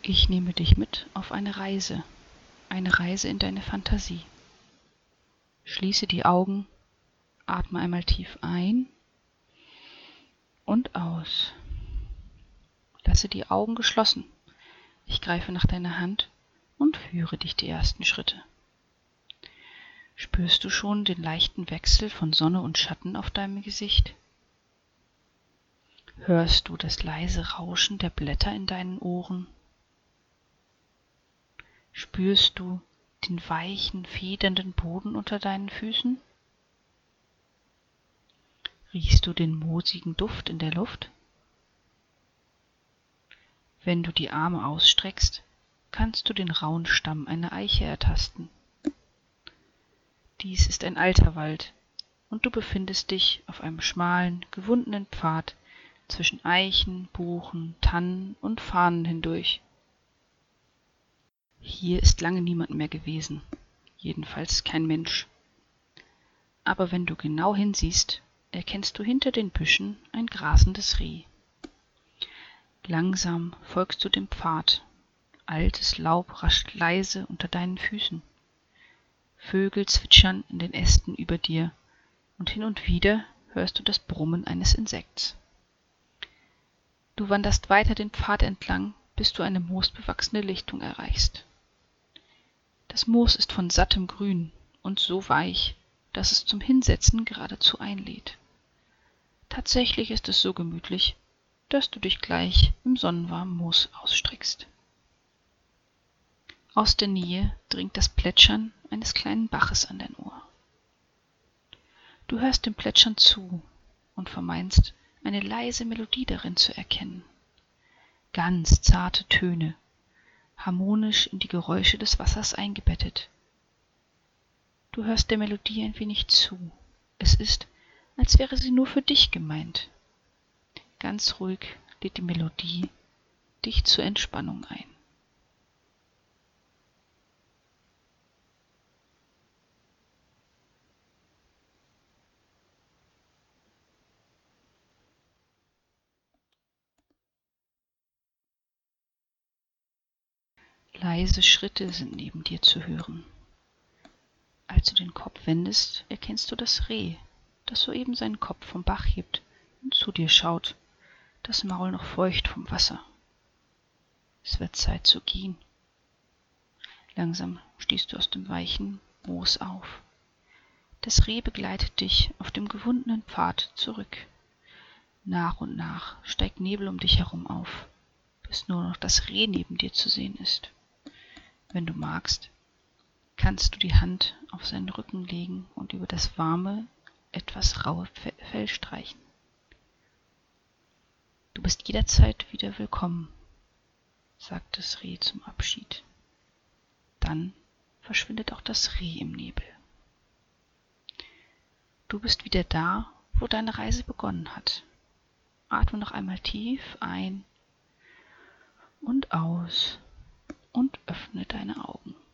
Ich nehme dich mit auf eine Reise in deine Fantasie. Schließe die Augen, atme einmal tief ein und aus. Lasse die Augen geschlossen. Ich greife nach deiner Hand und führe dich die ersten Schritte. Spürst du schon den leichten Wechsel von Sonne und Schatten auf deinem Gesicht? Hörst du das leise Rauschen der Blätter in deinen Ohren? Spürst du den weichen, federnden Boden unter deinen Füßen? Riechst du den moosigen Duft in der Luft? Wenn du die Arme ausstreckst, kannst du den rauen Stamm einer Eiche ertasten. Dies ist ein alter Wald, und du befindest dich auf einem schmalen, gewundenen Pfad zwischen Eichen, Buchen, Tannen und Farnen hindurch. Hier ist lange niemand mehr gewesen, jedenfalls kein Mensch. Aber wenn du genau hinsiehst, erkennst du hinter den Büschen ein grasendes Reh. Langsam folgst du dem Pfad. Altes Laub rascht leise unter deinen Füßen. Vögel zwitschern in den Ästen über dir, und hin und wieder hörst du das Brummen eines Insekts. Du wanderst weiter den Pfad entlang, bis du eine moosbewachsene Lichtung erreichst. Das Moos ist von sattem Grün und so weich, dass es zum Hinsetzen geradezu einlädt. Tatsächlich ist es so gemütlich, dass du dich gleich im sonnenwarmen Moos ausstreckst. Aus der Nähe dringt das Plätschern eines kleinen Baches an dein Ohr. Du hörst dem Plätschern zu und vermeinst, eine leise Melodie darin zu erkennen. Ganz zarte Töne, harmonisch in die Geräusche des Wassers eingebettet. Du hörst der Melodie ein wenig zu. Es ist, als wäre sie nur für dich gemeint. Ganz ruhig lädt die Melodie dich zur Entspannung ein. Leise Schritte sind neben dir zu hören. Als du den Kopf wendest, erkennst du das Reh, das soeben seinen Kopf vom Bach hebt und zu dir schaut, das Maul noch feucht vom Wasser. Es wird Zeit zu gehen. Langsam stehst du aus dem weichen Moos auf. Das Reh begleitet dich auf dem gewundenen Pfad zurück. Nach und nach steigt Nebel um dich herum auf, bis nur noch das Reh neben dir zu sehen ist. Wenn du magst, kannst du die Hand auf seinen Rücken legen und über das warme, etwas raue Fell streichen. Du bist jederzeit wieder willkommen, sagt das Reh zum Abschied. Dann verschwindet auch das Reh im Nebel. Du bist wieder da, wo deine Reise begonnen hat. Atme noch einmal tief ein und aus und öffne deine Augen.